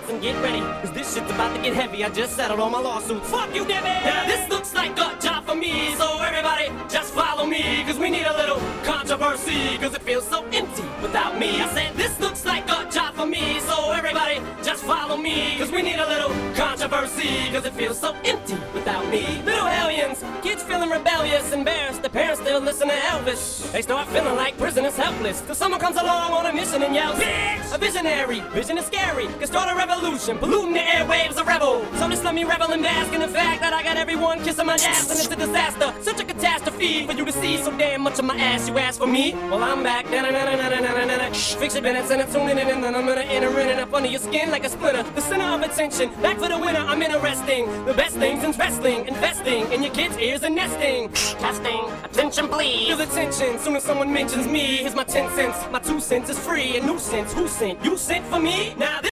hats and get ready, cause this shit's about to get heavy. I just settled all my lawsuits. Fuck you, Debbie! Now this looks like a job for me, so everybody just follow me, cause we need a little controversy, cause it feels so empty without me. I said this looks like a job for me, so everybody just follow me, cause we need a little controversy, cause it feels so empty without me. Little hellions, kids feeling rebellious, embarrassed, the parents still listen to Elvis. They start feeling like prisoners helpless, till someone comes along on a mission and yells, bitch! A visionary, vision is scary, can start a revolution, polluting the airwaves, a rebel. So just let me revel and bask in the fact that I got everyone kissing my ass, and it's a disaster, such a catastrophe for you to see so damn much of my ass. You ask for me? Well, I'm back. Fix your minutes and I'm tuning in, and then I'm gonna enter in and up under your skin like a splinter. The center of attention, back for the winner. I'm interesting. The best things in wrestling, investing in your kids' ears and nesting. Testing, attention please. Feel the tension soon as someone mentions me. Here's my 10 cents. My 2 cents is free. A nuisance. Who sent? You sent for me? Now this